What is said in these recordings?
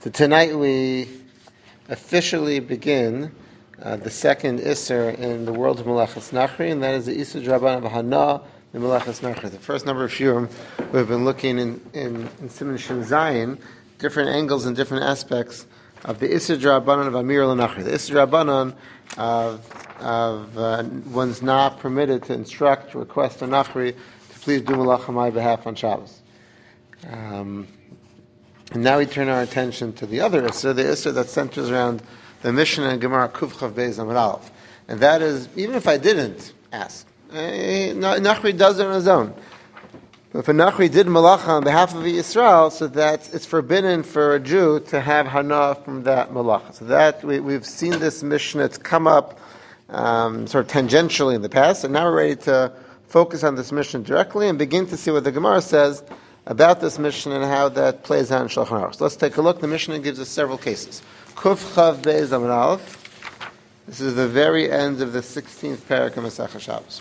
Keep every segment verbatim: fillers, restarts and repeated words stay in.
So tonight we officially begin uh, the second Isser in the world of Melachas Nachri, and that is the Isser Draban of Hana, the Melachas Nachri. The first number of Shurim we've been looking in, in, in Siman Shin Zayin, different angles and different aspects of the Isser Drabanan of Amir al-Nachri. The Isser Drabanan of, of uh, one's not permitted to instruct, request a Nachri to please do Malach on my behalf on Shabbos. Um, And now we turn our attention to the other Isser, the Isser that centers around the Mishnah and Gemara Kuf Chav Beis Amud Aleph. And that is, even if I didn't ask, eh, Nachri does it on his own. But if a Nachri did Malacha on behalf of Yisrael, so that it's forbidden for a Jew to have Hana from that Malacha. So that, we, we've seen this Mishnah, it's come up um, sort of tangentially in the past, and now we're ready to focus on this Mishnah directly and begin to see what the Gemara says about this Mishnah and how that plays out in Shulchan Aruch. So let's take a look. The Mishnah gives us several cases. Kuf Chav Beis Amud Aleph. This is the very end of the sixteenth parak of Masechah Shabbos.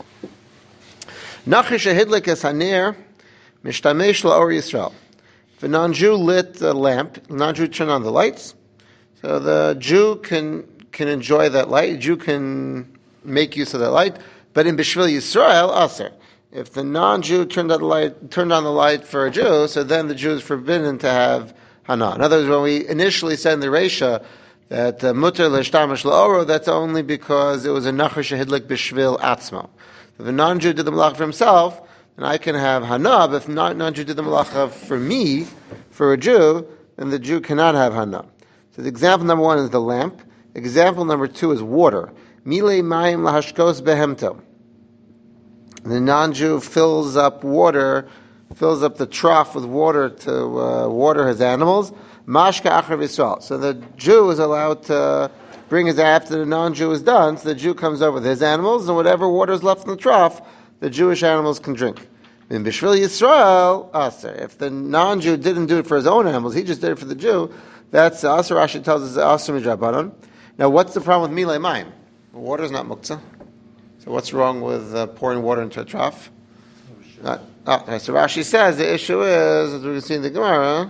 Nachri shehidlik es hanir mishtamesh la'or Yisrael. If a non-Jew lit a lamp, a non-Jew turned on the lights, so the Jew can can enjoy that light. The Jew can make use of that light, but in Bishvil Yisrael, aser. If the non-Jew turned on the light, turned on the light for a Jew, so then the Jew is forbidden to have Hana. In other words, when we initially said in the Reisha that muter l'shtamish la'oro, that's only because it was a nachar shehidlik b'shvil atzmo. If a non-Jew did the malacha for himself, then I can have Hana. But if not non-Jew did the malacha for me, for a Jew, then the Jew cannot have Hana. So the example number one is the lamp. Example number two is water. Milei mayim lahashkos behemto. The non-Jew fills up water, fills up the trough with water to uh, water his animals. Mashka achar Yisrael. So the Jew is allowed to bring his after the non-Jew is done. So the Jew comes over with his animals, and whatever water is left in the trough, the Jewish animals can drink. In Bishvil Yisrael, aser. If the non-Jew didn't do it for his own animals, he just did it for the Jew. That's aser. Rashi tells us aser midrabanan. Now, what's the problem with milei mayim? Water is not muktzah. So what's wrong with uh, pouring water into a trough? Not, oh, so Rashi says the issue is, as we can see in the Gemara,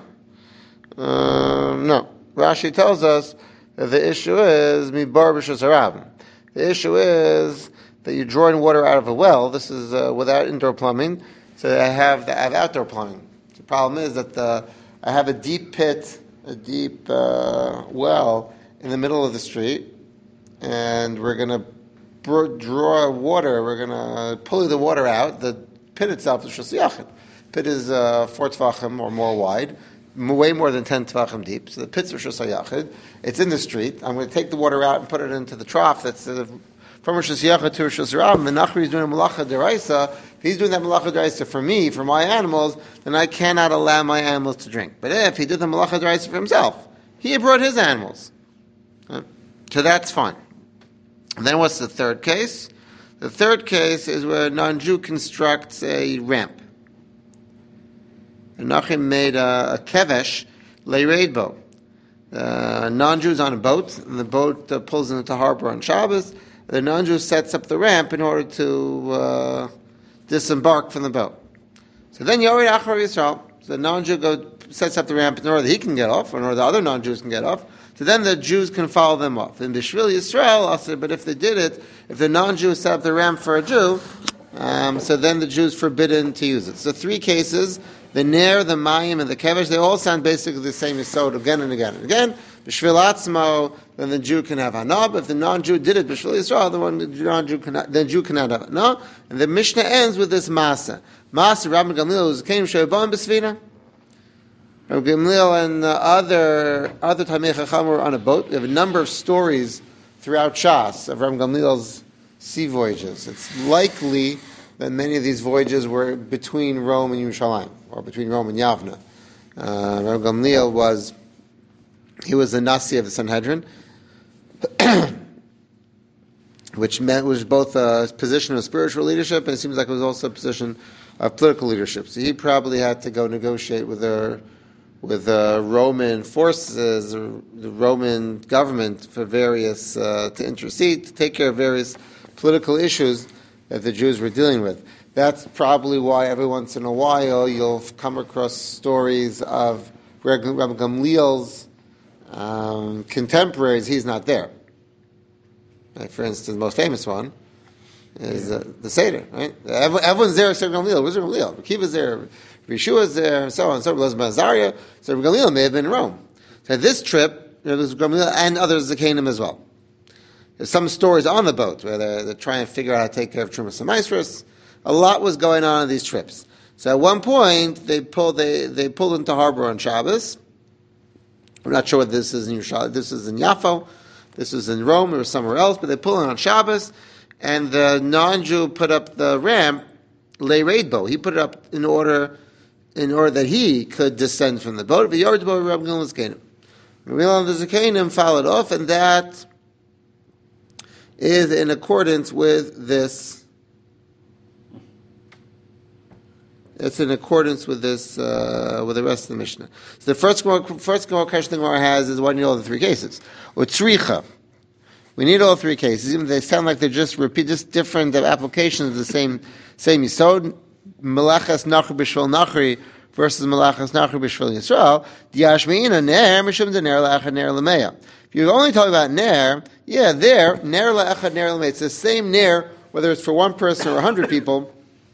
um, no. Rashi tells us that the issue is mibar b'shus harab. The issue is that you're drawing water out of a well. This is uh, without indoor plumbing, so I have, the, I have outdoor plumbing. The problem is that the, I have a deep pit, a deep uh, well in the middle of the street, and we're going to draw water, we're going to pull the water out. The pit itself is shus yachid. Pit is uh, four tefachim or more wide, way more than ten tefachim deep. So the pits are shus yachid. It's in the street. I'm going to take the water out and put it into the trough that's uh, from shus yachid to shus ram. And Nachri is doing a malacha deraisa. If he's doing that malacha deraisa for me, for my animals, then I cannot allow my animals to drink. But if he did the malacha deraisa for himself, he brought his animals. Uh, so that's fine. And then what's the third case? The third case is where a non-Jew constructs a ramp. And Nachim made a, a kevesh, leireid bo. A non-Jew is on a boat, and the boat uh, pulls into harbor on Shabbos. The non-Jew sets up the ramp in order to uh, disembark from the boat. So then Yored Achar Yisrael. So the non-Jew go, sets up the ramp in order that he can get off, or in order that other non-Jews can get off. So then the Jews can follow them off. In Bishvil Yisrael, I said, but if they did it, if the non-Jew set up the ramp for a Jew, um, so then the Jew is forbidden to use it. So three cases, the Ner, the Mayim, and the Kevesh, they all sound basically the same Yisod again and again and again. Bishvil Atzmo, then the Jew can have Hanab. If the non-Jew did it, Bishvil Yisrael, the one the non-Jew cannot, the Jew cannot have it. No? And the Mishnah ends with this Masa. Masa, Rabbi Gamliel, who came Shebon B'Svina. Rabbi Gamliel and uh, other other Talmidei Chacham were on a boat. We have a number of stories throughout Shas of Rabbi Gamliel's sea voyages. It's likely that many of these voyages were between Rome and Yerushalayim, or between Rome and Yavna. Uh, Rabbi Gamliel was he was the Nasi of the Sanhedrin, which meant was both a position of spiritual leadership, and it seems like it was also a position of political leadership. So he probably had to go negotiate with their with the uh, Roman forces, uh, the Roman government for various, uh, to intercede, to take care of various political issues that the Jews were dealing with. That's probably why every once in a while you'll come across stories of Rabbi Gamliel's um, contemporaries, he's not there. Like, for instance, the most famous one is uh, the Seder, right? Everyone, everyone's there except Gamliel. Where's Gamliel? Akiva's there, Rishua's there, and so on. So Elazar ben Azariah. So Gamliel may have been in Rome. So this trip, there was Gamliel and others that came as well. There's some stories on the boat where they're, they're trying to figure out how to take care of Trumas and Maestros. A lot was going on in these trips. So at one point, they pulled they, they pulled into harbor on Shabbos. I'm not sure what this is in Yerushalayim. This is in Yaffo. This was in Rome or somewhere else, but they pulled in on Shabbos, and the non-Jew put up the ramp, lay raidbo. He put it up in order in order that he could descend from the boat. The Yordbo Rabbi Gilman Zakanim. Rabbi Gilman Zakanim followed off, and that is in accordance with this. It's in accordance with this, uh, with the rest of the Mishnah. So the first first question the Gemara has is, why do you need all the three cases? Utzricha. We need all three cases, even if they sound like they're just repeat, just different applications of the same same yisod. Melachas nachri b'shvil nachri versus melachas nachri b'shvil Yisrael. Diashmeina ner mishum dener la'achad ner l'meya. If you're only talking about ner, yeah, there ner la'achad ner l'meya. It's the same ner whether it's for one person or a hundred people.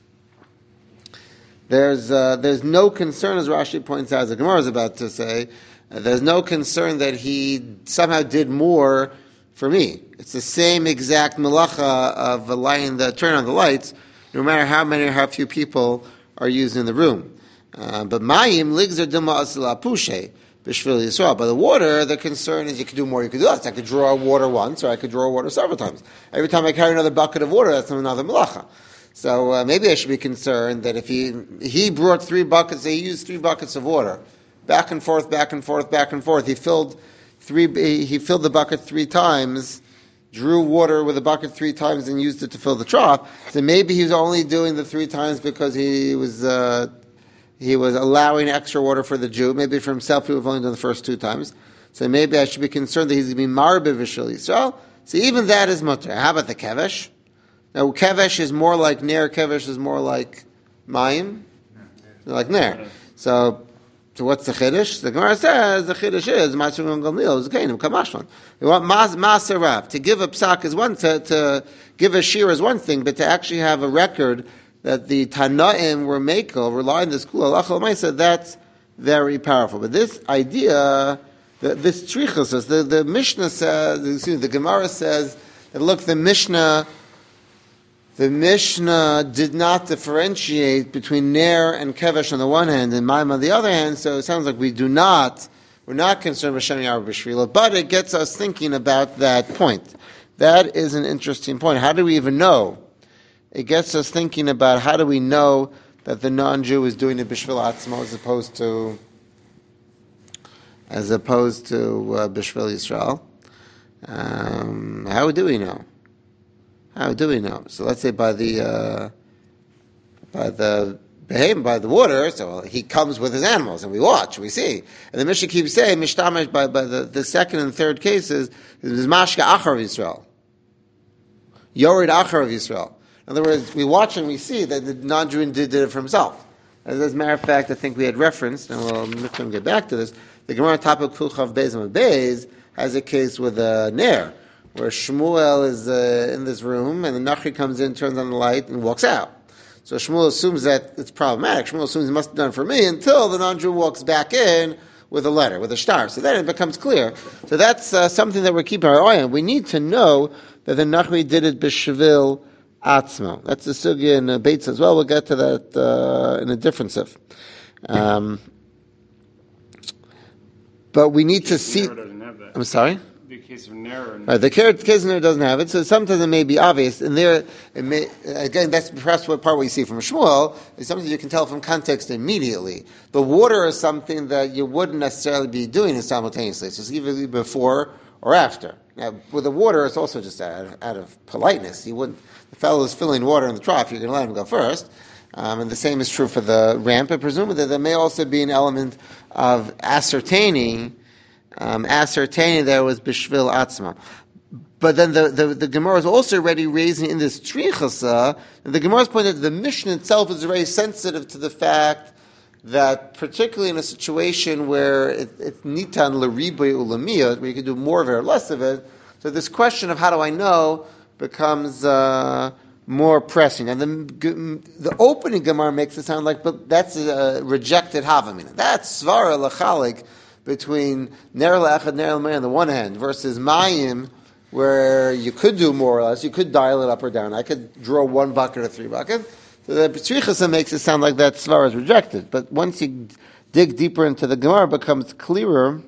There's uh, there's no concern, as Rashi points out, as the Gemara is about to say, uh, there's no concern that he somehow did more for me. It's the same exact malacha of lighting the turn on the lights, no matter how many or how few people are used in the room. Uh, but mayim ligzer duma asila pushe b'shvil Yisrael. By the water, the concern is you could do more. You could do less. I could draw water once, or I could draw water several times. Every time I carry another bucket of water, that's another malacha. So uh, maybe I should be concerned that if he he brought three buckets, he used three buckets of water, back and forth, back and forth, back and forth. He filled three. He filled the bucket three times, drew water with the bucket three times, and used it to fill the trough. So maybe he was only doing the three times because he was uh, he was allowing extra water for the Jew. Maybe for himself, he would have only done the first two times. So maybe I should be concerned that he's going to be marbe v'shel Yisrael. So even that is mutter. How about the kevesh? Now, kevesh is more like ner. Kevesh is more like mayim, like ner. So, so what's the chiddush? The Gemara says the chiddush is Masur Gamliel is kainim kamashman. We want maserav to give a psak is one to, to give a shir is one thing, but to actually have a record that the Tanaim were makel relying on the school halacha l'maisa, that's very powerful. But this idea, the, this trichos says the, the Mishnah says, excuse me, the Gemara says that look, the Mishnah. The Mishnah did not differentiate between ner and kevesh on the one hand and maim on the other hand, so it sounds like we do not, we're not concerned with Shem Yar B'Shvila, but it gets us thinking about that point. That is an interesting point. How do we even know? It gets us thinking about how do we know that the non-Jew is doing it B'Shvil Atzmo as opposed to, as opposed to uh, B'Shvil Yisrael. Um, how do we know? How do we know? So let's say by the uh, by the behem, by the water. So he comes with his animals, and we watch, we see. And the Mishnah keeps saying, "Mishtamash." By by the, the second and third cases is mashka achar of Yisrael, yored achar of Yisrael. In other words, we watch and we see that the non-Jew did, did it for himself. As, as a matter of fact, I think we had referenced, and we'll, we'll get back to this. The Gemara topic Kulchav Beis and Beis has a case with a ner, where Shmuel is uh, in this room, and the Nachri comes in, turns on the light, and walks out. So Shmuel assumes that it's problematic. Shmuel assumes he must have done it for me until the non-Jew walks back in with a letter, with a star. So then it becomes clear. So that's uh, something that we're keeping our eye on. We need to know that the Nachri did it b'shvil atzmo. That's the sugya in uh, Beitz as well. We'll get to that uh, in a different sif. Um, but we need to see... I'm sorry? The case of Ner. Right, the case of Ner doesn't have it, so sometimes it may be obvious. And there, it may, again, that's perhaps what part we see from Shmuel, is something you can tell from context immediately. The water is something that you wouldn't necessarily be doing it simultaneously. So it's either before or after. Now, with the water, it's also just out of, out of politeness. You wouldn't, the fellow is filling water in the trough, you're going to let him go first. Um, and the same is true for the ramp. And presumably there may also be an element of ascertaining Um, ascertaining there was b'shvil atzma. But then the, the, the Gemara is also already raising in this trichasa, and the Gemara's point that the Mishnah itself is very sensitive to the fact that particularly in a situation where it, it's nitan l'ribui ulamiyot, where you can do more of it or less of it, so this question of how do I know becomes uh, more pressing. And the, the opening Gemara makes it sound like, but that's a rejected Havamina. That's Svara Lachalik between Ner La'echad, Ner L'Mei on the one hand versus Mayim, where you could do more or less, you could dial it up or down. I could draw one bucket or three buckets. So the Tzrichasa makes it sound like that Svara is rejected. But once you dig deeper into the Gemara, it becomes clearer.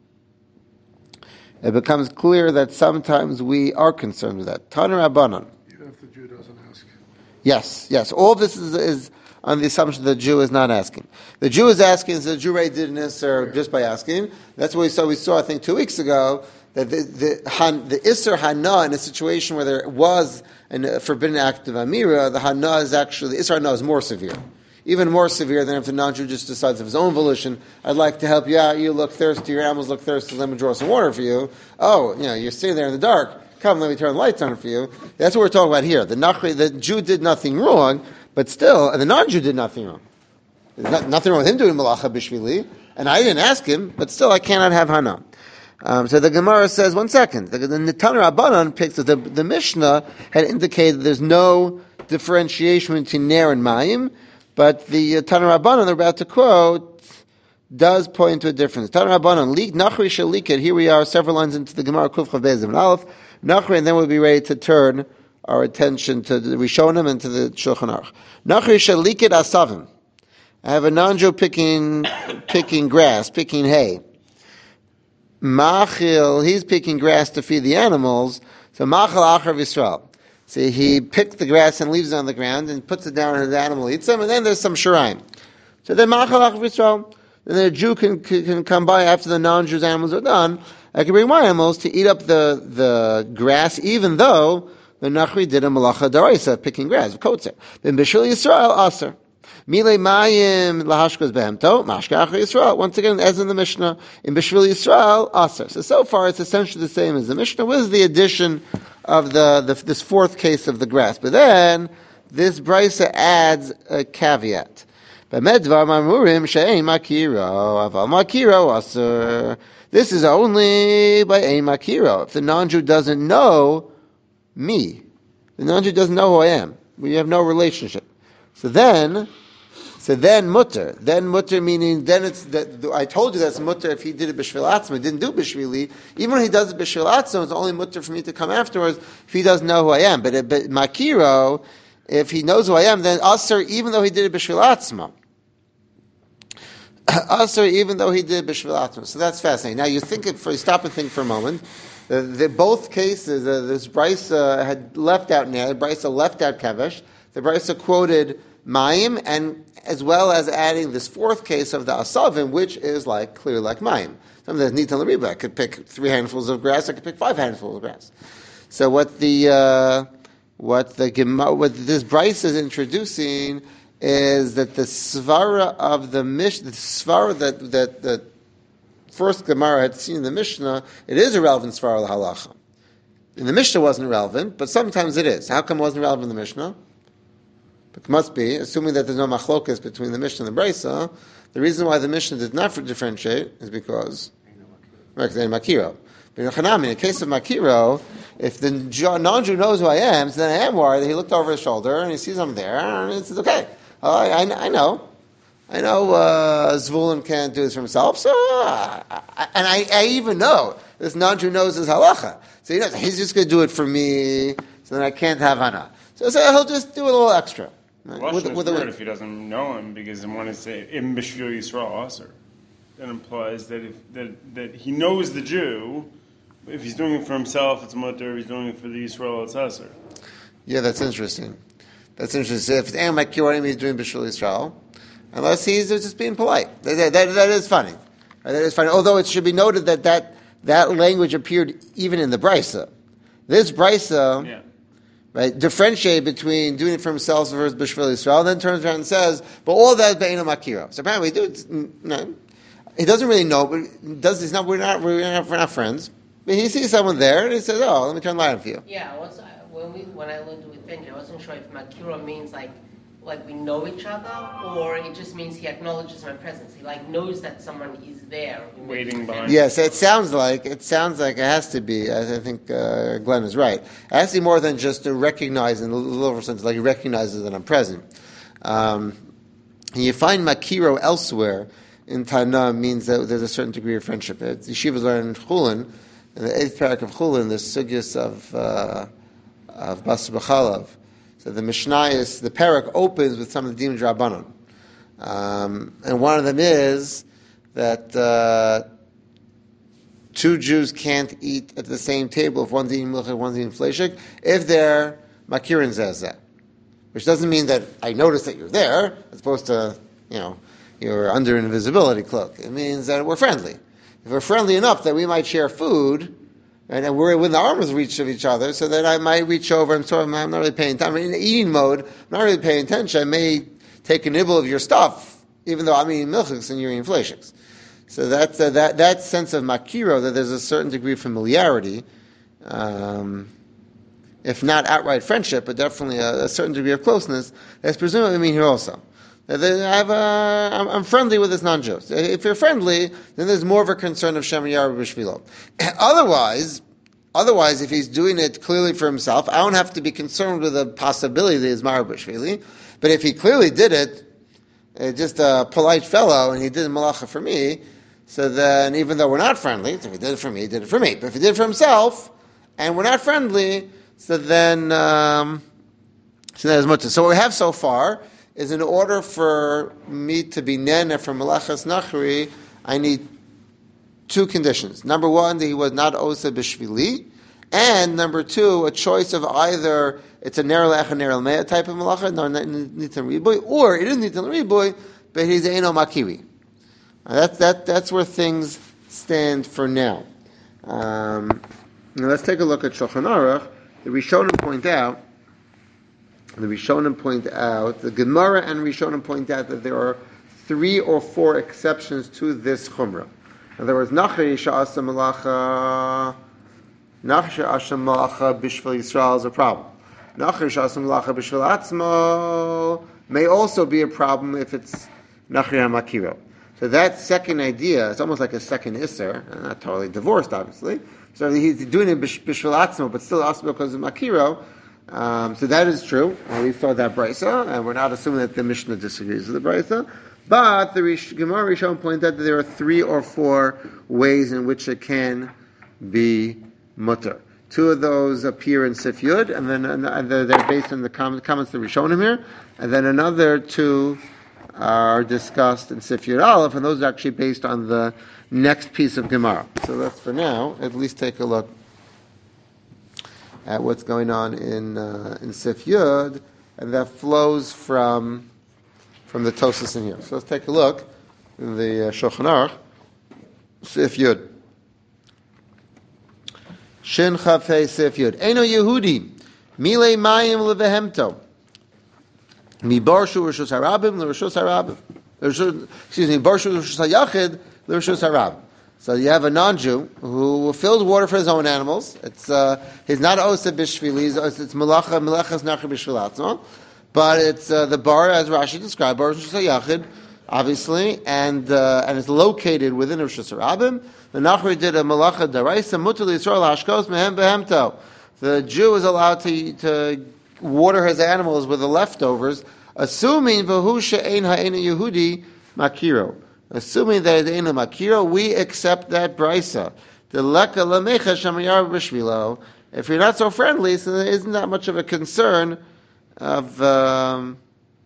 It becomes clear that sometimes we are concerned with that. Tana Rabbanan. Even if the Jew doesn't ask. Yes, yes. All this is, is on the assumption that the Jew is not asking. The Jew is asking, so the Jew already did an Isser just by asking. That's what we saw, we saw, I think, two weeks ago, that the, the, han, the Isser Hana, in a situation where there was a forbidden act of Amira, the Hana is actually, the Isser Hana is more severe. Even more severe than if the non-Jew just decides of his own volition, I'd like to help you out, you look thirsty, your animals look thirsty, let me draw some water for you. Oh, you know, you're sitting there in the dark, come, let me turn the lights on for you. That's what we're talking about here. The Nachri, the Jew did nothing wrong, but still, and the non-Jew did nothing wrong. There's not, nothing wrong with him doing Malacha Bishvili, and I didn't ask him, but still I cannot have Hana. Um, so the Gemara says, one second, the, the Tana Rabbanan picks that the, the Mishnah had indicated there's no differentiation between Ner and Mayim, but the uh, Tana Rabbanan they're about to quote does point to a difference. Tana Rabbanan, Nachri Shalikid, here we are several lines into the Gemara, Kuf Chav Beis and Aleph, Nachri, and then we'll be ready to turn our attention to the Rishonim and to the Shulchan Aruch. Nachri Shalikid Asavim. I have a non-Jew picking, picking grass, picking hay. Machil, he's picking grass to feed the animals, so Machil Achar Yisrael. See, he picked the grass and leaves it on the ground and puts it down and the animal eats them, and then there's some shiraim. So then Machal Achar Yisrael, then the Jew can, can can come by after the non-Jews' animals are done. I can bring my animals to eat up the, the grass, even though the Nachri did a Malacha Daraisa, picking grass, Kotzer. Then Bishul Yisrael, Aser. Mile Mayim Lahashkos Behemto, Mashka Achar Yisrael. Once again, as in the Mishnah, in Bishul Yisrael, Aser. So, so far it's essentially the same as the Mishnah, with the addition of the, the this fourth case of the grass. But then, this Brisa adds a caveat. This is only by a makiro. If the non-Jew doesn't know me, the non-Jew doesn't know who I am. We have no relationship. So then, so then mutter. Then mutter meaning, then it's, that I told you that's mutter if he did it b'shvil atzma, he didn't do b'shvili. Even when he does it b'shvil atzma, it's only mutter for me to come afterwards if he doesn't know who I am. But, but makiro, if he knows who I am, then aser, even though he did it b'shvil atzma. Aser, even though he did b'shvil atzma. So that's fascinating. Now you think, it for, you stop and think for a moment. The, the, both cases, uh, this Brisa had left out Ner, Brisa left out Kevesh. The Brisa quoted Mayim, and as well as adding this fourth case of the Asavim, which is like clear like Mayim. Something that's Nitan L'Riba. I could pick three handfuls of grass. I could pick five handfuls of grass. So what the uh, what the what this Brisa is introducing is that the svara of the mish, the svara that that the first Gemara had seen in the Mishnah, it is a relevant svara l'halacha. In the Mishnah, it wasn't relevant, but sometimes it is. How come it wasn't relevant in the Mishnah? It must be, assuming that there's no machlokas between the Mishnah and the Brisa. The reason why the Mishnah did not differentiate is because because they're makiro. But in Hanami, in the case of makiro, if the non-Jew knows who I am, so then I am worried that he looked over his shoulder and he sees I'm there, and he says, okay, uh, I, I know. I know uh, Zvulun can't do this for himself, so uh, I, and I, I even know this non-Jew knows his halacha. So he knows he's just going to do it for me, so then I can't have hana. So, so he'll just do a little extra. Right? With, with, weird if he doesn't know him, because when it says im b'shvil Yisrael aser, that implies that if that that he knows the Jew. If he's doing it for himself, it's mutter. If he's doing it for the Yisrael, it's aser. Yeah, that's interesting. That's interesting. If it's Am Makirim, he's doing b'shvil Yisrael, unless he's just being polite. That, that, that, that is funny. That is funny. Although it should be noted that that, that language appeared even in the Brisa. This Brisa. Yeah. Right, differentiate between doing it for himself versus b'shvil Yisrael, and then turns around and says, "But all that is be'enu makiro." So apparently, he, do, no, he doesn't really know, but does he's not? We're not. We're not, we're not friends. But he sees someone there, and he says, "Oh, let me turn the light on for you." Yeah, I was, when we when I lived with Benji, I wasn't sure if makiro means like like we know each other, or it just means he acknowledges my presence? He like knows that someone is there. Waiting behind. Yes, it sounds like it sounds like it has to be. I think uh, Glenn is right. It has to be more than just to recognize in a little sense, like he recognizes that I'm present. Um, and you find makiro elsewhere in Tana means that there's a certain degree of friendship. It's, yeshivas learn in Chulin, in the eighth parak of Chulin, the sugyas of uh, of Basar B'chalav. So the Mishnah is, the parak opens with some of the Din Drabanan. Um, and one of them is that uh, two Jews can't eat at the same table if one's eating milchik, one's eating fleshik, if they're makirin zezeh. Which doesn't mean that I notice that you're there, as opposed to, you know, you're under an invisibility cloak. It means that we're friendly. If we're friendly enough that we might share food, right, and we're within the arm's reach of each other, so that I might reach over and sort of, I'm not really paying attention. I'm in eating mode, I'm not really paying attention. I may take a nibble of your stuff, even though I'm eating milchiks and you're eating fleshiks. So that's, uh, that, that sense of makiro, that there's a certain degree of familiarity, um, if not outright friendship, but definitely a, a certain degree of closeness, that's presumably mean here also. I have a, I'm, I'm friendly with this non-Jew. So if you're friendly, then there's more of a concern of Shem Yar B'Shvilo. Otherwise, otherwise, if he's doing it clearly for himself, I don't have to be concerned with the possibility that he's Mar B'Shvili. But if he clearly did it, uh, just a polite fellow, and he did malacha for me, so then even though we're not friendly, so if he did it for me, he did it for me. But if he did it for himself, and we're not friendly, so then, um, so that is much. So what we have so far is, in order for me to be nene from Melachas Nachri, I need two conditions. Number one, that he was not Osa B'Shvili, and number two, a choice of either it's a Ner Lech and Ner Mea type of Melacha, no Nitan Riboy, or it isn't Nitan Riboy, but he's Eino Makiri. That's that. That's where things stand for now. Um, now let's take a look at Shulchan Aruch. The Rishonim point out. The Rishonim point out, the Gemara and Rishonim point out that there are three or four exceptions to this chumrah. In other words, Nachri Sha'asa Malacha, Nachri Sha'asa Malacha Bishvil Yisrael is a problem. Nachri Sha'asa Malacha Bishvil Atzmo may also be a problem if it's Nachri HaMakiro. So that second idea, it's almost like a second Isser, not totally divorced, obviously. So he's doing it Bishvil Atzmo, but still also because of Makiro. Um, so that is true. And we saw that brisa, and we're not assuming that the Mishnah disagrees with the brisa. But the Rish, Gemara Rishon pointed out that there are three or four ways in which it can be mutter. Two of those appear in Sif Yud, and then and they're based on the comments that Rishonim here. And then another two are discussed in Sif Yud Aleph, and those are actually based on the next piece of Gemara. So let's, for now, at least take a look at what's going on in uh, in Sif Yud, and that flows from from the Tosas in here. So let's take a look in the uh, Shulchan Aruch, Sif Yud. Shin Chafei Sif Yud. Eino Yehudi, Milei Mayim Levehemto. Mi Barshu Rishus Harabim L'Rishus Harabim. Excuse me, Barshu Rishus Hayachid L'Rishus Harabim. So you have a non-Jew who filled water for his own animals. It's uh, he's not Osa B'Shvili, it's Melacha, Melachas Nachri B'Shvilatzma. But it's uh, the bar, as Rashi described, Bar Rishus HaYachid, obviously, and uh, and it's located within Rishus Harabim. The Nachri did a Melacha Daraisa, Mutal Yisrael Hashkos Mehem Behemto. The Jew is allowed to, to water his animals with the leftovers, assuming V'hu She'ein Ha'ein Yehudi Makiro. Assuming that it's in a makiro, we accept that brisa. The leka lamecha shamayar b'shvilo. If you're not so friendly, so there isn't that much of a concern of um,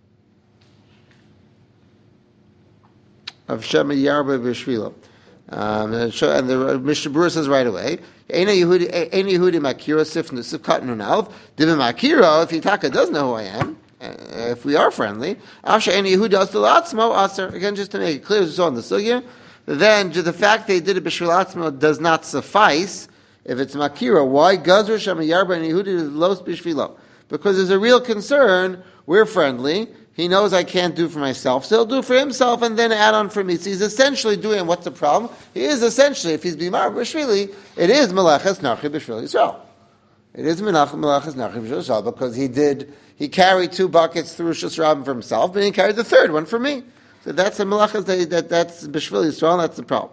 of shamayar b'shvilo. Um, and the Mishnah Berurah says right away, "Ein Yehudi, ein Yehudi makiro sif nusif katan unav." Divin makiro, if Yitaka does know who I am. Uh, if we are friendly, again, just to make it clear, as we saw in the sugya, then the fact they did it b'shvil atzmo does not suffice if it's makira. Why? Gazur sham yarba and Yehudi los b'shvilo. Because there's a real concern. We're friendly. He knows I can't do for myself, so he'll do for himself and then add on for me. So he's essentially doing what's the problem? He is essentially, if he's b'mar b'shvili, it is melechas nachri b'shvil Yisrael. It is Menach Melachas Nachri B'Shvil Yisrael because he did, he carried two buckets through Shus Rabban for himself, but he carried the third one for me. So that's a Melachas, that, that, that's B'Shvil Yisrael, that's the problem.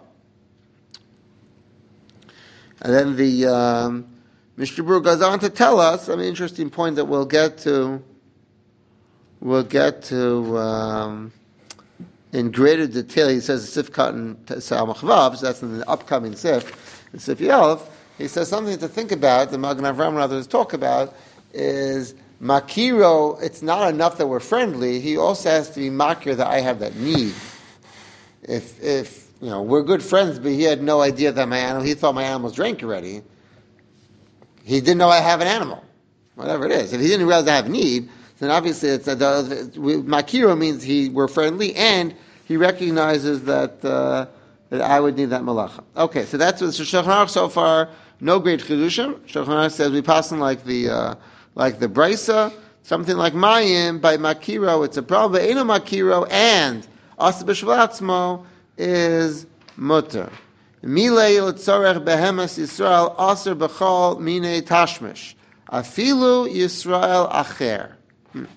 And then the um, Mishnah Berurah goes on to tell us an interesting point that we'll get to, we'll get to um, in greater detail. He says Sif Katan Samach Vav, so that's in the upcoming Sif, in Sif Yalef. He says something to think about, the Magen Avraham and others talk about, is Makiro, it's not enough that we're friendly, he also has to be Makir that I have that need. If, if, you know, we're good friends, but he had no idea that my animal, he thought my animals drank already, he didn't know I have an animal, whatever it is. If he didn't realize I have need, then obviously it's a, the, Makiro means he, we're friendly, and he recognizes that, uh, that I would need that malacha. Okay, so that's what Shulchan Aruch so far. No great chidushim. Shulchan Aruch says we pass on like the uh, like the brisa, something like mayim by makiro. It's a problem. But eno makiro and asa b'shvelatzmo is mutter. Milei l'tzorech behemas Yisrael aser b'chol mine tashmish afilu Yisrael acher. Hmm.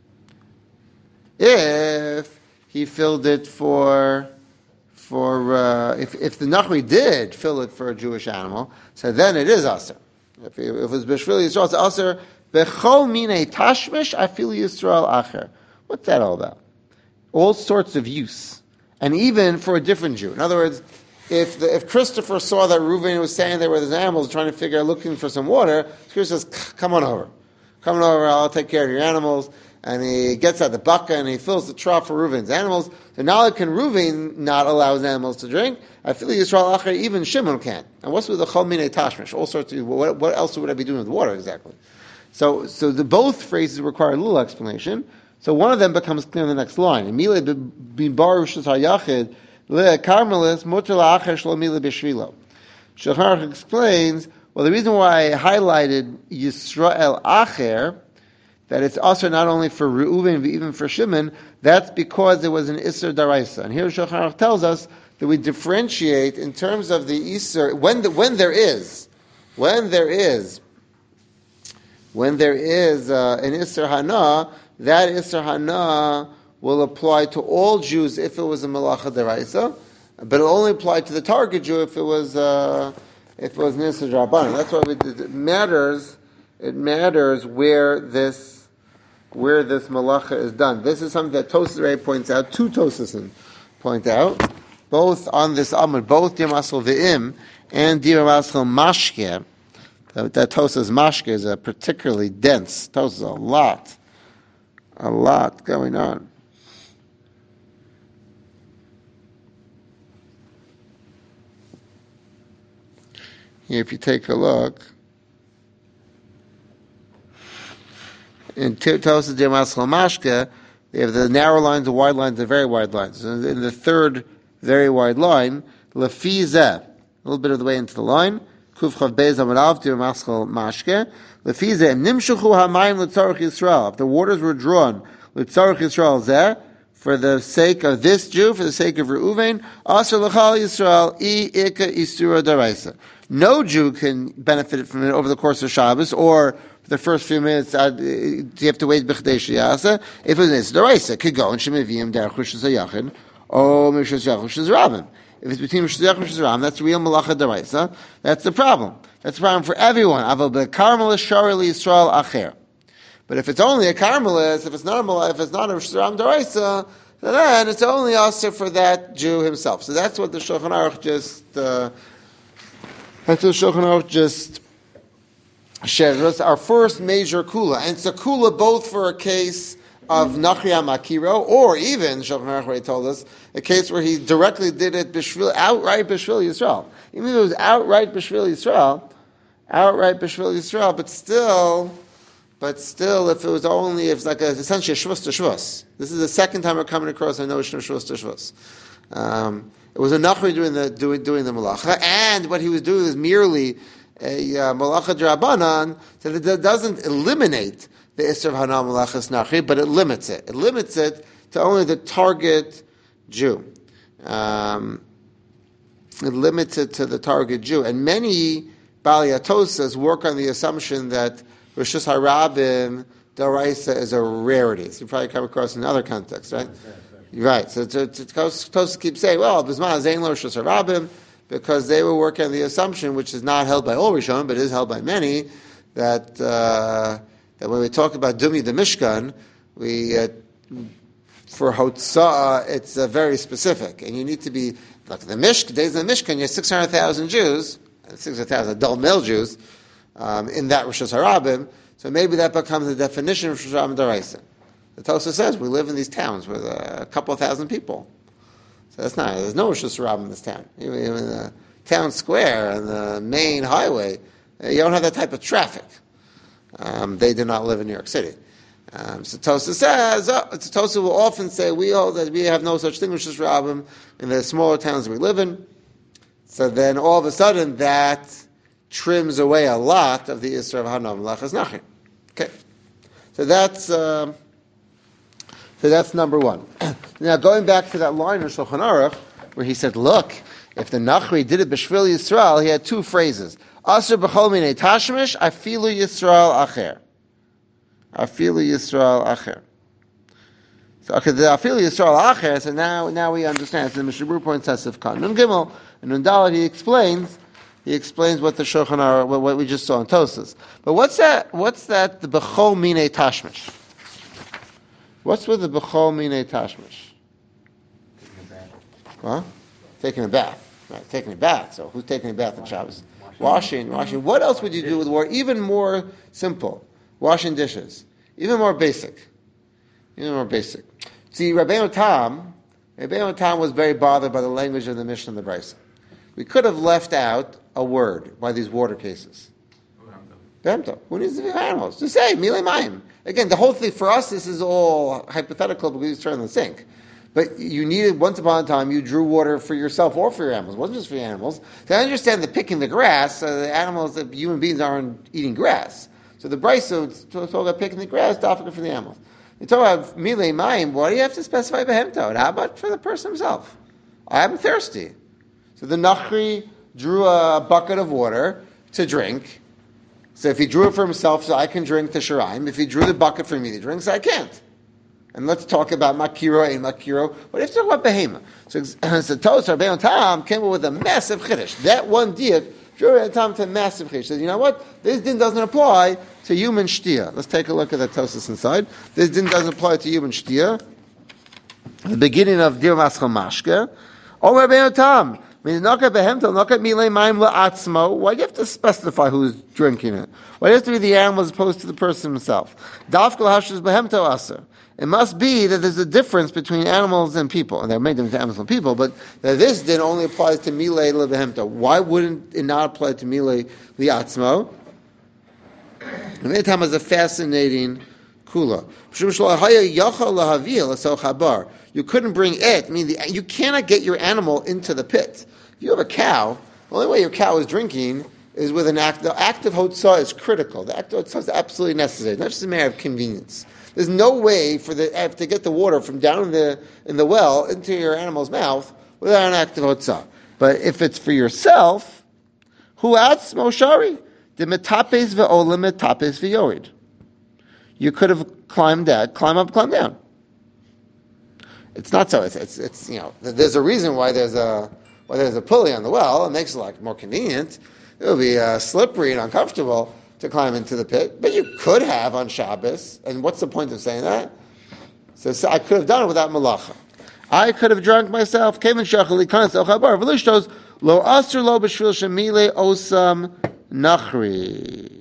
If he filled it for. For uh, if if the Nachri did fill it for a Jewish animal, so then it is aser. If, if it was b'shvil Yisrael, it's aser bechol mine tashmish afil Yisrael acher. What's that all about? All sorts of use, and even for a different Jew. In other words, if the, if Christopher saw that Reuven was standing there with his animals, trying to figure out looking for some water, Christopher says, "Come on over, come on over. I'll take care of your animals." And he gets out the bucket and he fills the trough for Reuven's animals. So now can Reuven not allow his animals to drink? I feel Yisrael Acher, even Shimon can't. And what's with the Chol Minei Tashmish? All sorts of, what, what else would I be doing with water exactly? So, so the both phrases require a little explanation. So one of them becomes clear in the next line. Emile bin Baruch Shus HaYachid le Carmelis muter la'acher shlo mile b'shvilo. Shulchan Aruch explains, well, the reason why I highlighted Yisrael Acher, that it's also not only for Reuven, but even for Shimon, that's because it was an Isser Daraisa. And here Shulchan Aruch tells us that we differentiate in terms of the Isser, when, the, when there is, when there is, when there is uh, an Isser Hana, that Isser Hana will apply to all Jews if it was a Malacha Daraisa, but it'll only apply to the target Jew if it was, uh, if it was an Isser Rabbanan. That's why we, it matters, it matters where this where this malacha is done. This is something that Tosas Ray points out, two Tosasim point out, both on this Amud, both Dir Masel Ve'im and Dir Masel Mashke. That, that Tosas Mashke is a particularly dense Tosas, a lot, a lot going on. Here, if you take a look, in Tosas Dir Masel Mashke, they have the narrow lines, the wide lines, the very wide lines. And in the third very wide line, Lefi Zeh, a little bit of the way into the line, Kuf Chav Beis Amud Aleph Dir Masel Mashke, Lefi Zeh, Nimshuchu HaMayim L'Tzarech Yisrael. If the waters were drawn, L'Tzarech Yisrael Zeh, for the sake of this Jew, for the sake of Reuven, Aser L'Chal Yisrael, I Ika Isura Daraisa. No Jew can benefit from it over the course of Shabbos, or the first few minutes, uh, you have to wait b'chdei sheyasa. If it was Daraisa, it could go and shemivim derech Rishus HaYachid, or Rishus HaYachid, Rishus Rabbim. If it's between Rishus HaYachid and Rishus Rabbim, that's real Malacha Daraisa. That's the problem. That's the problem for everyone. Aval be'karmelis shari Yisrael acher. But if it's only a karmelis, if it's not a Malacha, if it's not a Rishus Rabbim Daraisa, then it's only also for that Jew himself. So that's what the Shulchan Aruch just, uh, that's what the Shulchan Aruch just shares. Our first major kula, and it's a kula both for a case of Nachriya Makiro, or even, Shulchan Aruch already told us, a case where he directly did it b'shvil, outright b'shvil Yisrael. Even if it was outright b'shvil Yisrael, outright b'shvil Yisrael, but still, but still, if it was only, if it's like a, essentially a shvus to shvus. This is the second time we're coming across a notion of shvus to shvus. Um, it was a Nachri doing the, doing, doing the malacha, and what he was doing was merely a uh, malacha drabanan, so that it doesn't eliminate the Isser of Hana Malachas Nachri, but it limits it. It limits it to only the target Jew. Um, it limits it to the target Jew. And many Bali Atosas work on the assumption that Rishus Harabim Daraisa is a rarity. So you probably come across in other contexts, right? Right. So Tosas keeps saying, well, Bisman Zain Lo Rishus Harabim, because they were working on the assumption, which is not held by all Rishonim, but is held by many, that uh, that when we talk about Dumi the Mishkan, we uh, for Hotzah it's uh, very specific, and you need to be like the Mishkan. Days of the Mishkan, you have six hundred thousand Jews, six hundred thousand adult male Jews um, in that Rishus Harabim. So maybe that becomes the definition of Rishus Harabim Daraisa. The Tosafos says we live in these towns with a couple of thousand people. So that's not, there's no Rishus Harabim in this town. Even in the town square and the main highway, you don't have that type of traffic. Um, they did not live in New York City. Um, so Tosafos says, oh, Tosafos will often say, we hold that we have no such thing as Rishus Harabim in the smaller towns we live in. So then all of a sudden that trims away a lot of the Isra of Hana Melachas Nachri. Okay. So that's, um, so that's number one. Now going back to that line of Shulchan Aruch, where he said, look, if the Nachri did it b'Shvil Yisrael, he had two phrases. Asr b'chol minei tashmish, afilu Yisrael acher. Afilu Yisrael acher. So, okay, the afilu Yisrael acher, so now, now we understand. So the Mishabur points out of Kan Nun Gimel, and Nun Dalet he explains, he explains what the Shulchan Aruch, what, what we just saw in Tosas. But what's that, what's that, the b'chol minei tashmish? What's with the b'chol minei tashmish? Huh? Taking a bath. Right, taking a bath. So who's taking a bath on Shabbos? Washing, washing. What else would you do with water? Even more simple. Washing dishes. Even more basic. Even more basic. See, Rabbeinu Tam, Rabbeinu Tam was very bothered by the language of the Mishnah and the Brisa. We could have left out a word by these water cases. Behemto. Who needs to be animals? Just say, Milei Mayim. Again, the whole thing, for us, this is all hypothetical because we turn in the sink. But you needed, once upon a time, you drew water for yourself or for your animals. It wasn't just for your animals. So I understand that picking the grass, uh, the animals, the human beings aren't eating grass. So the Brisa talk about picking the grass, dafka for the animals. You talk about Milei Mayim, why do you have to specify Behemto? How about for the person himself? I'm thirsty. So the Nachri drew a bucket of water to drink. So if he drew it for himself, so I can drink the Shiraim. If he drew the bucket for me to drink, so I can't. And let's talk about Makiro and Makiro. What if you talk about Behema? So, so Tos Rabbeinu Tam came up with a massive chiddush. That one diak drew Rabbeinu Tam to a massive chiddush. He said, you know what? This din doesn't apply to human shtia. Let's take a look at that Tosas inside. This din doesn't apply to human shtia. The beginning of Dir Maschal Mashke. Oh, Rabbeinu Tam. Why do you have to specify who's drinking it? Why do you have to be the animal as opposed to the person himself? It must be that there's a difference between animals and people. And there are many different animals and people, but this din only applies to milei lebehemto. Why wouldn't it not apply to milei liatzmo? And many times has a fascinating kula. You couldn't bring it. I mean, the, you cannot get your animal into the pit. If you have a cow, the only way your cow is drinking is with an act. The act of hotzah is critical. The act of hotzah is absolutely necessary. It's not just a matter of convenience. There's no way for the to get the water from down in the in the well into your animal's mouth without an act of hotzah. But if it's for yourself, hu atzmo shari the metapes ve'olim metapes ve'yorid. You could have climbed that, climb up, climb down. It's not so. It's, it's, it's, you know, there's a reason why there's a, why there's a pulley on the well. It makes it like more convenient. It would be uh, slippery and uncomfortable to climb into the pit, but you could have on Shabbos. And what's the point of saying that? So, so I could have done it without malacha. I could have drunk myself. Kevin shachali kanas el chabar v'lishtos lo aser lo b'shvil shemile osam nachri.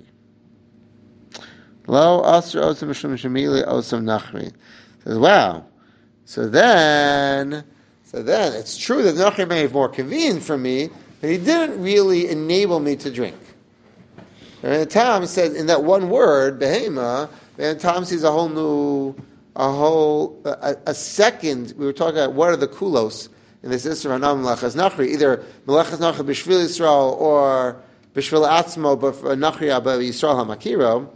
Lo aser osam shemile osam nachri. Says, wow. So then, so then it's true that Nachri may have more convenient for me, but he didn't really enable me to drink. And Tom said in that one word, behema, and Tom sees a whole new, a whole, a, a second. We were talking about what are the kulos in this Isra Hanam Melachas Nachri, either Melachas Nachri B'Shvil Yisrael or B'Shvil Atzmo, but Nachri Abba Yisrael HaMakiro.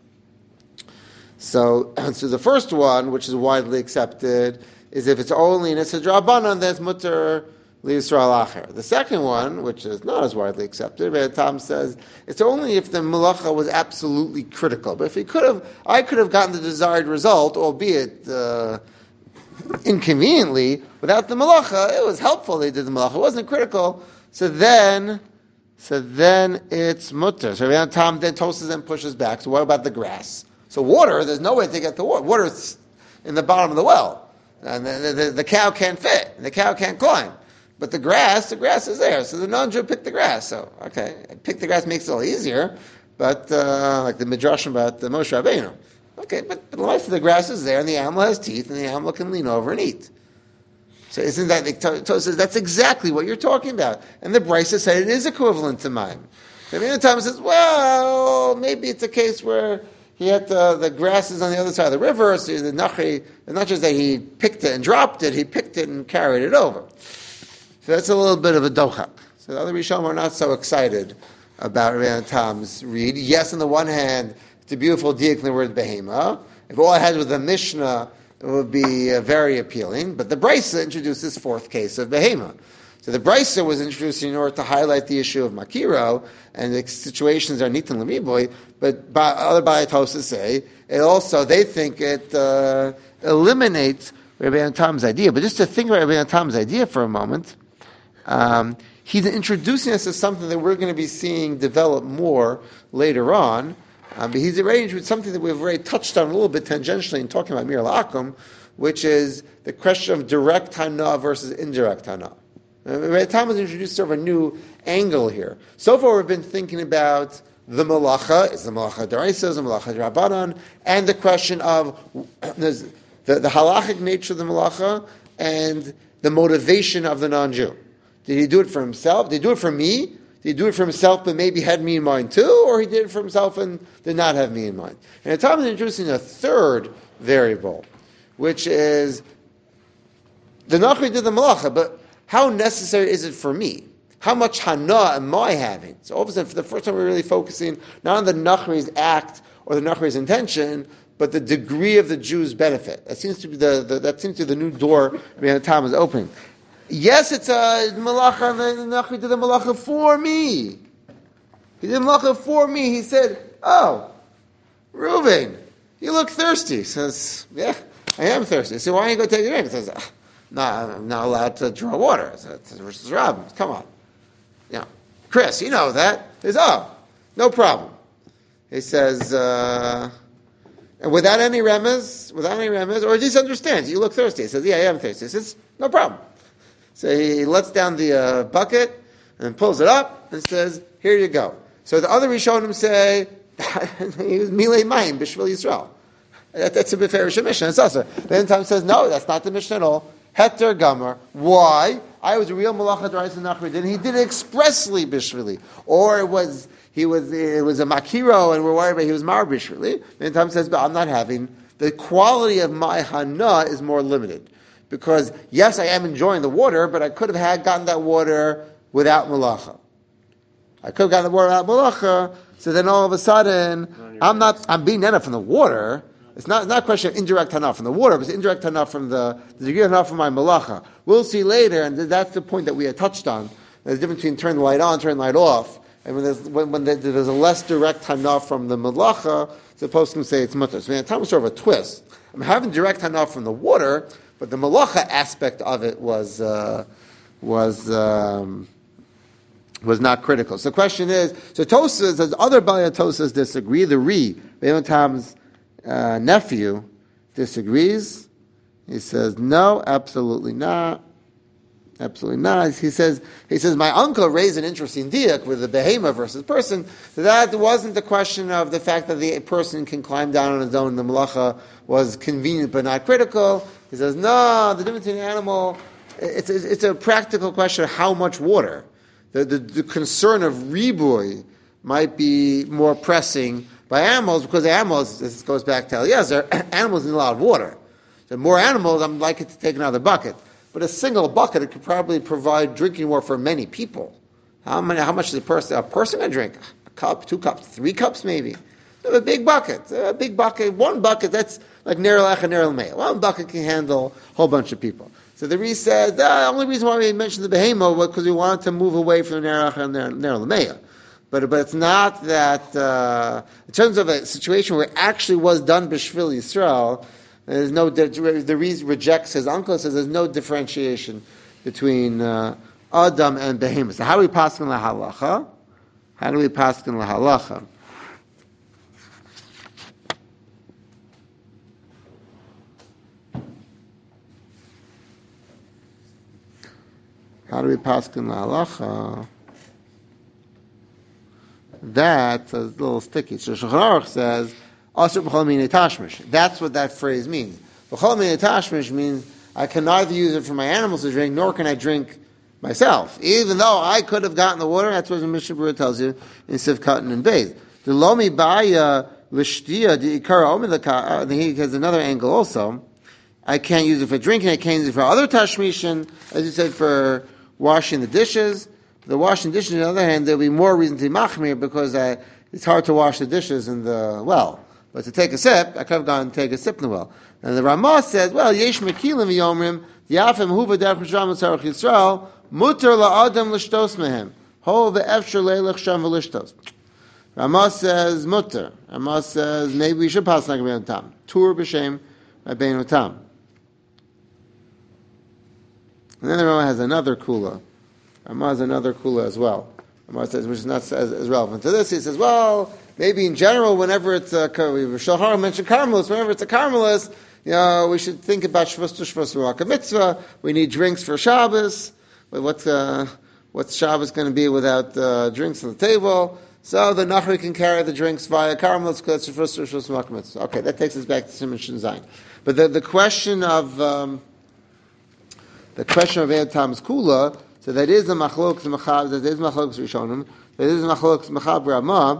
So, so the first one, which is widely accepted, is if it's only in Issa Drabanan, that's mutter L'Yisrael Acher. The second one, which is not as widely accepted, Rebbe Tam says it's only if the malacha was absolutely critical. But if he could have, I could have gotten the desired result, albeit uh, inconveniently, without the malacha. It was helpful they did the malacha. It wasn't critical. So then, so then it's mutter. So Rebbe Tam then tosses and pushes back. So what about the grass? So water, there's no way to get the water. Water's in the bottom of the well. And the, the, the cow can't fit. The cow can't climb. But the grass, the grass is there. So the non-Jew picked the grass. So, okay, pick the grass makes it a little easier. But, uh, like the Midrash about the Moshe Rabbeinu. Okay, but, but the life of the grass is there, and the animal has teeth, and the animal can lean over and eat. So isn't that, the Torah says, that's exactly what you're talking about. And the Brisa said it is equivalent to mine. The Rebbe Tam says, well, maybe it's a case where he had the, the grass is on the other side of the river, so the Nachri, it's not just that he picked it and dropped it, he picked it and carried it over. So that's a little bit of a dochak. So the other Rishonim are not so excited about Rebbe Tam's read. Yes, on the one hand, it's a beautiful diak in the word behema. If all I had was the Mishnah, it would be uh, very appealing. But the Brisa introduced this fourth case of behema. So the Brisa was introduced in order to highlight the issue of Makiro, and the situations are Nitan Lemiboy, but by, other Bayatosis say, it also, they think it uh, eliminates Rebbe Tam's idea. But just to think about Rebbe Tam's idea for a moment, um, he's introducing us to something that we're going to be seeing develop more later on. Um, but he's arranged with something that we've already touched on a little bit tangentially in talking about Mir La'akum, which is the question of direct Hana versus indirect Hana. Rebbe Tam has introduced sort of a new angle here. So far we've been thinking about the malacha, is the malacha d'oraisa, is the malacha d'rabbanan, and the question of the, the, the halachic nature of the malacha and the motivation of the non-Jew. Did he do it for himself? Did he do it for me? Did he do it for himself but maybe had me in mind too? Or he did it for himself and did not have me in mind? And Rebbe Tam is introducing a third variable, which is the Nachri did the malacha, but how necessary is it for me? How much hana am I having? So all of a sudden, for the first time, we're really focusing not on the Nachri's act or the Nachri's intention, but the degree of the Jew's benefit. That seems to be the, the that seems to be the new door Rebbe Tam is opening. Yes, it's a malacha, and the Nachri did the malacha for me. He did the malacha for me. He said, "Oh, Reuben, you look thirsty." He says, "Yeah, I am thirsty." So why don't you go take a drink? He says, ah, "No, I'm not allowed to draw water." It's, it's, it's Robin. Come on. You know, Chris, you know that. He says, "Oh, no problem." He says, uh, and without any remez, without any remez, or he just understands, you look thirsty. He says, "Yeah, I am thirsty." He says, "No problem." So he lets down the uh, bucket and pulls it up and says, "Here you go." So the other Rishonim say, he was milei mayim b'shvil Yisrael. That, that's a beferish Mishnah. It's also. Then Tom says, no, that's not the Mishnah at all. Heter Gomer. Why? I was a real malacha d'oraisa Nachri did. He did it expressly bishvili, or it was he was it was a makiro, and we're worried about he was mar bishvili. Then Tom says, but I'm not having the quality of my hana is more limited because yes, I am enjoying the water, but I could have had gotten that water without malacha. I could have gotten the water without malacha. So then all of a sudden, I'm not I'm being nena from the water. It's not, it's not a question of indirect hana from the water, but it's indirect hana from the, the degree of hana from my malacha. We'll see later, and that's the point that we had touched on. There's a difference between turn the light on, turn the light off. And when there's, when, when there's a less direct hana from the malacha, the post can say it's mutter. So the time was sort of a twist. I'm having direct hana from the water, but the malacha aspect of it was uh, was um, was not critical. So the question is, so Tosas, as other Balei Tosas disagree, the Ri, Rebbe Tam's Uh, nephew disagrees. He says, no, absolutely not. Absolutely not. He says, he says, my uncle raised an interesting diak with the behema versus person. So that wasn't the question of the fact that the person can climb down on his own. The malacha was convenient but not critical. He says, no, the difference between an animal, it's, it's, it's a practical question of how much water. The, the, the concern of riboy might be more pressing by animals, because animals, this goes back to Eliezer, animals need a lot of water. So more animals, I'm likely to take another bucket. But a single bucket, it could probably provide drinking water for many people. How many? How much does a person, a person can drink? A cup, two cups, three cups maybe. So a big bucket, a big bucket, one bucket, that's like Ner Lech and Ner L'Mei. One bucket can handle a whole bunch of people. So the Ri said the only reason why we mentioned the behemoth was because we wanted to move away from the Nerach and the Ner Lameya. But but it's not that uh, in terms of a situation where it actually was done b'shvil Yisrael. There's no the Ri rejects his uncle, says there's no differentiation between uh, Adam and behemoth. So how do we pass in la halacha? How do we pass in la halacha? How do we pass in la halacha? That's a little sticky. So Shulchan Aruch says, "Asur b'chol minei tashmish." That's what that phrase means. B'chol minei tashmish means I can neither use it for my animals to drink, nor can I drink myself. Even though I could have gotten the water, that's what the Mishnah Berurah tells you in Sivkatan and Beis. The lomi ba'ya l'shtiya the ikara omi l'ka. He has another angle also. I can't use it for drinking. I can't use it for other tashmishin, as you said, for washing the dishes. The washing dishes, on the other hand, there'll be more reason to be machmir because I, it's hard to wash the dishes in the well. But to take a sip, I could have gone and take a sip in the well. And the Ramah says, well, yesh mekilim v'yomrim, yafim huva derech sham l'tzarech Yisrael, muter la'adam l'shtos mehem, ho ve'efshar le'lech sham v'lishtos. Ramah says, muter. Ramah says, maybe we should pass like Rabbeinu Tam. Tur b'shem Rabbeinu Tam. And then the Ramah has another kula. Ramah has another kula as well. Ramah says, which is not as, as relevant to this. He says, well, maybe in general, whenever it's a, Shulchan mentioned Carmelis, whenever it's a Carmelis, you know, we should think about Shvus to Shvus Ruach Mitzvah. We need drinks for Shabbos. But what's, uh, what's Shabbos going to be without uh, drinks on the table? So the Nachri can carry the drinks via Carmelis because it's Shvus to Shvus Ruach Mitzvah. Okay, that takes us back to Simon Shin Zayin. But the, the question of, um, the question of Eid Tam's Kula, so that is a machlokes machab, that is machlokes rishonim, that is machlokes machab Ramah.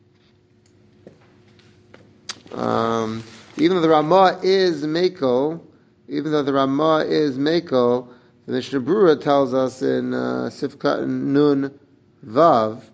Um, even though the Ramah is Meko, even though the Ramah is Meko, the Mishnah Berurah tells us in uh, Sifkat Nun Vav,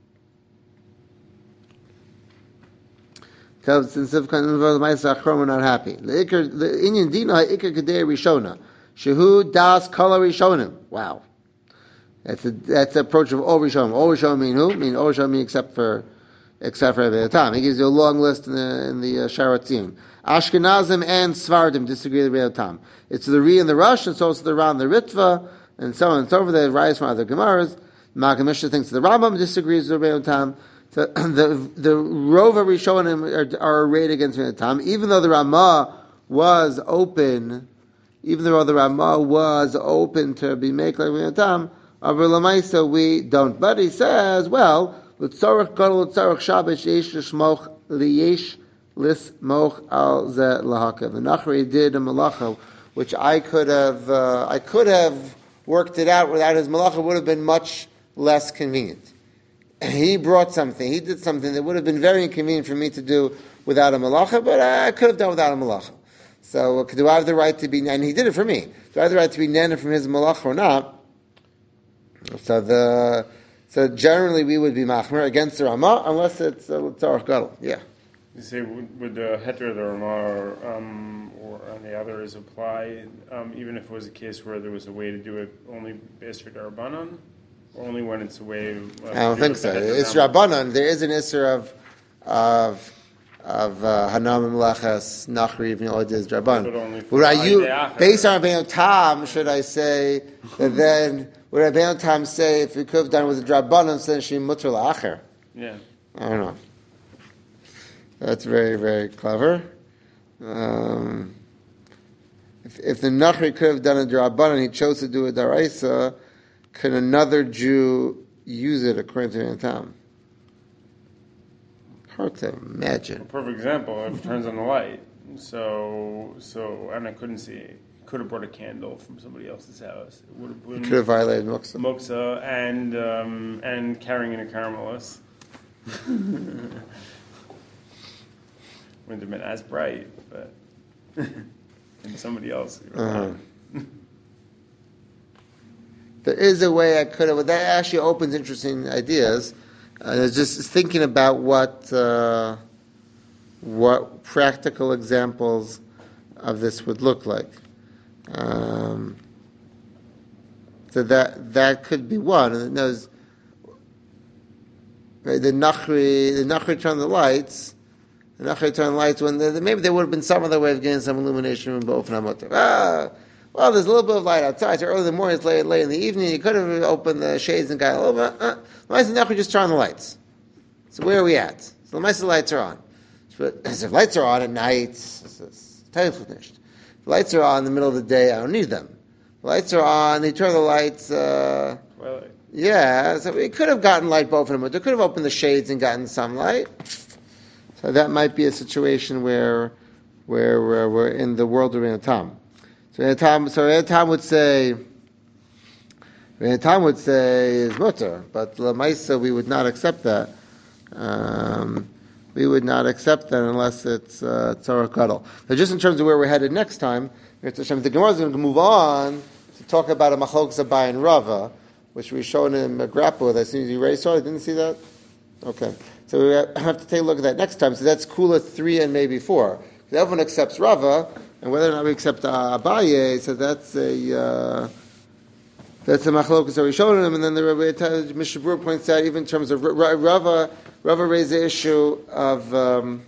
tells us in Sifkat Nun Vav, Ma'aseh Achron, we're not happy. The Inyan Dina Ha'ikar Kedei Rishona, Shehu Das Kala Rishonim. Wow. That's a, that's the approach of all Rishonim. All Rishonim mean who? Mean all Rishonim mean except for except for Rebbe Tam. He gives you a long list in the in the uh, Sharatzim. Ashkenazim and Svardim disagree with Rebbe Tam. It's the Ri and the Rush, and so it's the Ra and the Ritva, and so on and so forth. They rise from other Gemaras. Malka Mishnah thinks the Rambam disagrees with Rebbe Tam. So the the Rova Rishonim are, are arrayed against Rebbe Tam, even though the Ramah was open, even though the Ramah was open to be made like Rebbe Tam. But we don't. But he says, well, l'tzorach gadol l'tzorach Shabbos yesh l'shmoch liyesh l'smoch al ze lahakav. The Nachri did a malacha, which I could have, uh, I could have worked it out without his malacha. Would have been much less convenient. He brought something. He did something that would have been very inconvenient for me to do without a malacha, but I could have done without a malacha. So, do I have the right to be? And he did it for me. Do I have the right to be nana from his malacha or not? So the so generally we would be machmer against the Ramah unless it's a tzarach gadol. Yeah. You say would, would the heter of the Ramah or, um, or on the others apply um, even if it was a case where there was a way to do it only based for Rabbanan, or only when it's a way? Uh, I don't think so. It's Rabbanan. There is an isser of of of Hanam Melachas Nachri even though it is Rabbanan. Would I you based on Rabbeinu Tam? Should I say that then? Would Rabbeinu Tam say if we could have done it with the Drabanan, then she mutter la'acher? Yeah. I don't know. That's very, very clever. Um, if, if the Nachri could have done a Drabanan, he chose to do a Daraisa, could another Jew use it according to Rabbeinu Tam? Hard to imagine. A perfect example, it turns on the light. So, so, and I couldn't see. Could have brought a candle from somebody else's house. It would have been could have violated muksa. Muksa and um, and carrying in a caramelist. Wouldn't have been as bright, but and somebody else. Uh-huh. There is a way I could have. That actually opens interesting ideas. Uh, just thinking about what uh, what practical examples of this would look like. Um, So that that could be one. And it knows right, the Nachri, the Nachri turned the lights. The Nachri turned the lights when the, maybe there would have been some other way of getting some illumination from both Hamutar. Ah, well, there's a little bit of light outside. So early in the morning, it's late, late in the evening. You could have opened the shades and got a little bit. Uh, the Nachri just turned the lights. So where are we at? So the the lights are on. But if lights are on at night, it's, it's, it's the lights are on in the middle of the day, I don't need them. The lights are on, they turn the lights, uh, Well, yeah, so we could have gotten light both of them, but they could have opened the shades and gotten some light. So that might be a situation where, where, where we're in the world of Rebbeinu Tam. So Rebbeinu Tam, so Rebbeinu Tam would say, Rebbeinu Tam would say is mutter, but Lamaisa we would not accept that. Um, we would not accept that unless it's uh, tzarach gadol. So just in terms of where we're headed next time, the Gemara is going to move on to talk about a machlokes Abai and Rava, which we showed in a grapple with. As soon as you already saw it, didn't see that? Okay. So we have to take a look at that next time. So that's Kula three and maybe four. Everyone accepts Rava, and whether or not we accept uh, Abaye, so that's a uh, that's a machlokes that we showed him. And then the Rabbi Mishnah Berurah points out, even in terms of Rava, Rava raised the issue of um,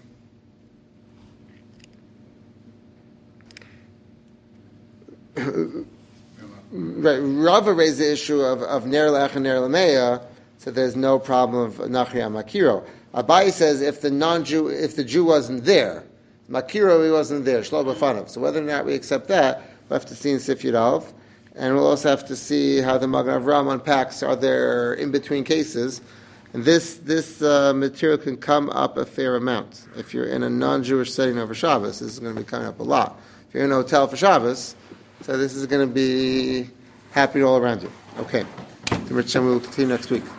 right. Rava raised the issue of of ner lech and ner lameya, so there's no problem of nachri makiro. Abai says if the non-Jew, if the Jew wasn't there, makiro he wasn't there, shlo b'fanav. So whether or not we accept that, we'll have to see in Sif Yudalv, and we'll also have to see how the Magen Avraham unpacks. Are there in between cases? And this this uh, material can come up a fair amount. If you're in a non-Jewish setting over Shabbos, this is going to be coming up a lot. If you're in a hotel for Shabbos, so this is going to be happening all around you. Okay. We'll continue next week.